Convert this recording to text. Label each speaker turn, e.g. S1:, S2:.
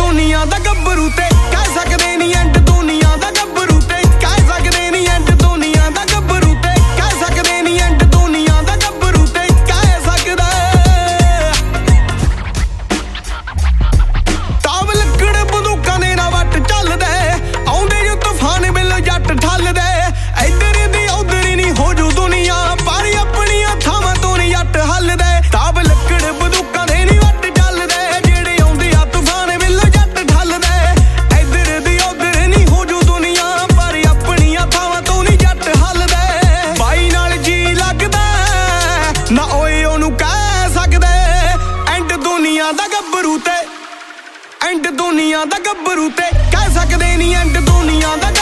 S1: ਦੁਨੀਆ ਦਾ ਗੱਭਰੂ ਤੇ ਕਹਿ ਸਕਦੇ ਨਹੀਂ ਐਂਡ ਦੁਨੀਆ ਦਾ ਗੱਭਰੂ ਤੇ ਕਹਿ ਸਕਦੇ ਨਹੀਂ ਐਂਡ ਦੁਨੀਆ ਦਾ ਗੱਭਰੂ ਤੇ ਕਹਿ ਸਕਦੇ ਨਹੀਂ ਐਂਡ ਦੁਨੀਆ ਦਾ ਗੱਭਰੂ ਤੇ ਕਹਿ ਸਕਦਾ ਤਾਬ ਲੱਕੜ ਬੰਦੂਕਾਂ ਦੇ ਨਾ ਵੱਟ ਚੱਲਦੇ ਆਉਂਦੇ ਜੋ ਤੂਫਾਨ ਬਿੱਲ ਜੱਟ ਠੱਲਦੇ ਇੱਧਰ ਦੀ ਉੱਧਰ ਨਹੀਂ ਹੋ ਜੂ ਦੁਨੀਆ ਪਰ ਆਪਣੀਆਂ ਥਾਵਾਂ ਤੋਂ ਨਹੀਂ ਜੱਟ ਹੱਲਦੇ ਤਾਬ ਲੱਕੜ ਬੰਦੂਕਾਂ ਦੇ ਨਹੀਂ ਵੱਟ ਚੱਲਦੇ ਜਿਹੜੇ ਆਉਂਦੇ ਆ ਤੂਫਾਨ ਬਿੱਲ ਜੱਟ ਠੱਲਦੇ ਇੱਧਰ ਦੀ ਉੱਧਰ ਨਹੀਂ ਹੋ ਜੂ ਦੁਨੀਆ ਪਰ ਆਪਣੀਆਂ ਥਾਵਾਂ ਤੋਂ ਨਹੀਂ ਜੱਟ ਹੱਲਦੇ ਬਾਈ ਨਾਲ ਜੀ ਲੱਗਦਾ ਨਾ ਓਏ ਉਹਨੂੰ ਕਹਿ ਸਕਦੇ ਐਂਡ ਦੁਨੀਆ ਦਾ ਗੱਭਰੂ ਤੇ ਐਂਡ ਦੁਨੀਆ ਦਾ ਗੱਭਰੂ ਤੇ ਕਹਿ ਸਕਦੇ ਨਹੀਂ ਐਂਡ ਦੁਨੀਆ ਦਾ